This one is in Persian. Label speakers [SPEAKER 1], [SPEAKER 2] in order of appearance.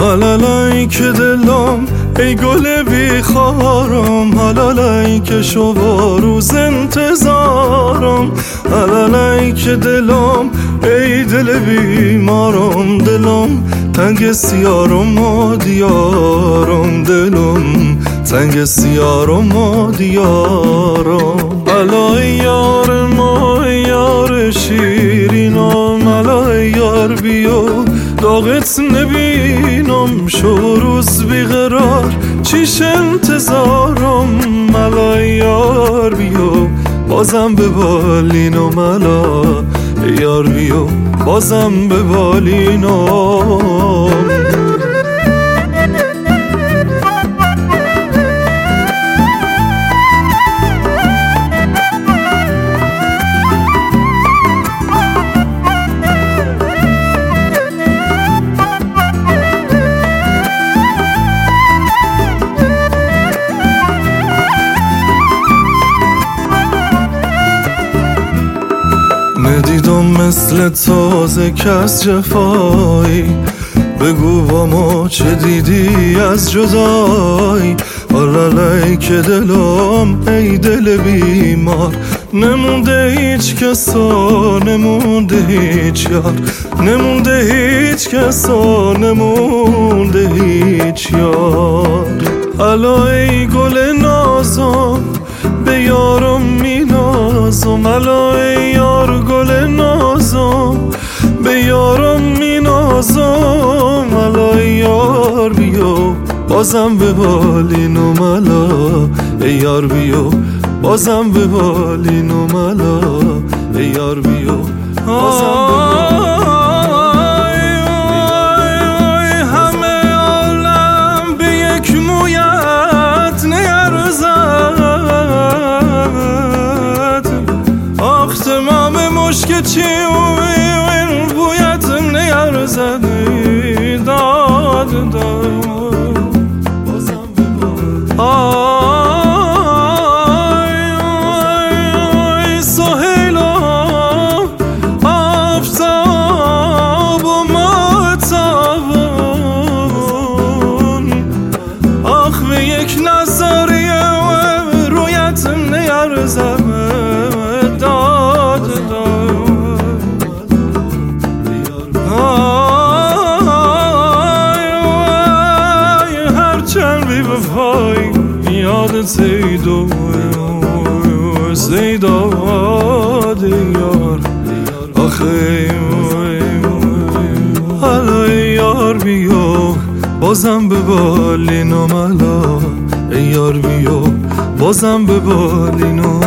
[SPEAKER 1] حلالای که دلم ای گل بیخارم، حلالای که شو روز انتظارم، حلالای که دلم ای دل بیمارم، دلم تنگ سیارم و دیارم، دلم تنگ سیارم و دیارم. علای یار ما یار شیرینم، علای یار بیا داغت نبینم، شو روز بیقرار چیش انتظارم، علای یار بیا بازم به بالینم، علا یار بیا بازم به بالینم. ندیدم مثل تازه کس جفایی، بگو با ما چه دیدی از جدایی. حلالای که دلم ای دل بیمار، نمونده هیچ کسا نمونده هیچ یار، نمونده هیچ کسا نمونده هیچ یار. علای گل نازم به یارم می نازم، علای یار گل نازم به یارم می نازم، علای یار بیا بازم به بالینم، علا ای یار بیا بازم به بالینم، علا ای یار بیا بازم به بالینم. همه عالم به یک مویت نیرزد، آخ تمام مشک چی بویت نیرزد، داد داد بازم به بالینم. سهیلا آفتاب و ماتابون، آخ به یک نظریه رویت نیرزد، داد داد هرچند بی وفایی یادت زیداد یار، آخه علای یار بیا بازم به بالینم، علا ای یار بیا بازم به بالینم.